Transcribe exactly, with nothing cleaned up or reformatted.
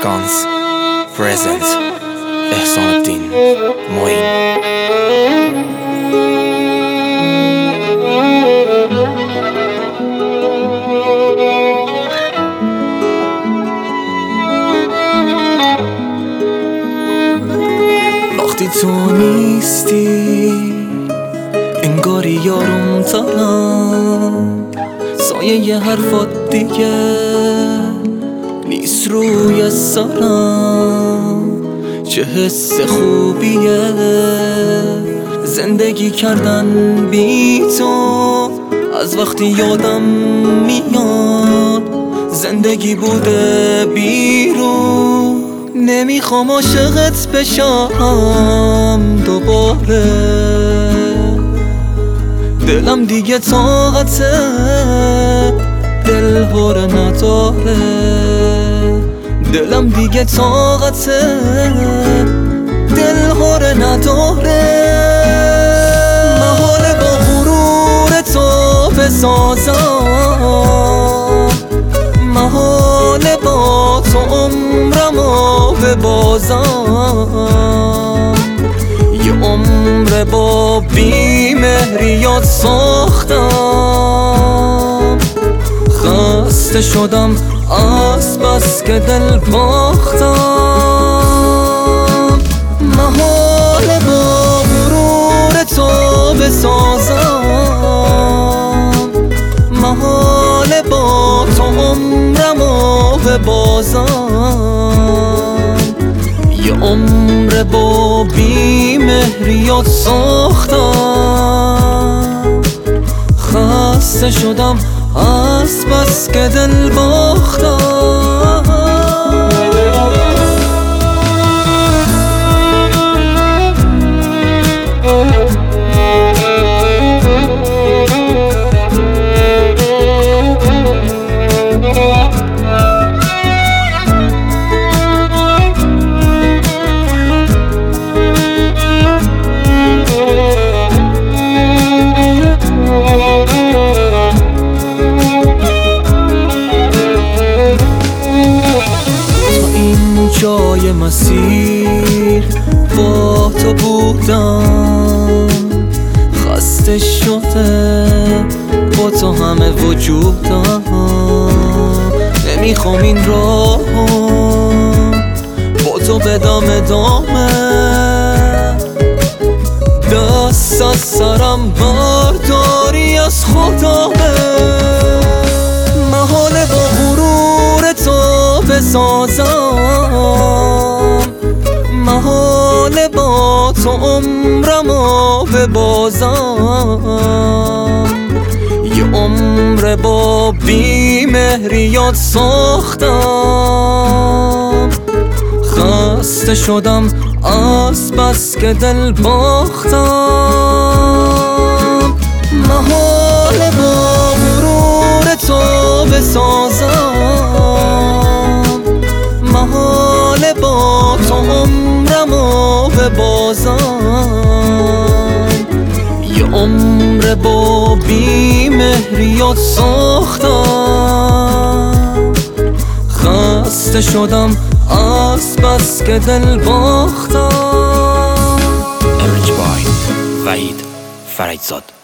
گانز پرزنت احسان الدین معین. وقتی تو نیستی انگاری یارم تنم، سایه یه حرفات دیگه نیست روی سرم. چه حس خوبیه زندگی کردن بی تو، از وقتی یادم میاد زندگی بوده بیرون. نمیخوام عاشقت بشم دوباره، دلم دیگه طاقته دل هره نداره. دلم دیگه طاقته دل هره نداره. محاله با غرور تو بسازم، محاله با تو عمرمو ببازم. یه عمر با بیمهریات ساختم، خسته شدم از بس که دل باختم. محاله با غرور تو بسازم، محاله با تو عمرمو ببازم. یه عمر با بیمهریات ساختم، خسته شدم از بس که دل باختم. جای مسیر با تو بودم، خسته شده با تو همه وجودم. نمیخوام این راه با تو بدم ادامه، دست از سرم برداری از خدامه. محاله با غرور تو بسازم، محاله با تو عمرمو ببازم. یه عمر با بیمهریات ساختم، خسته شدم از بس که دل باختم. محاله با غرور تو بسازم، محاله با تو عمرمو ببازم. یه عمر با بیمهریات ساختم، خسته شدم از بس که دل باختم. ارج بای وحید فرجزاد.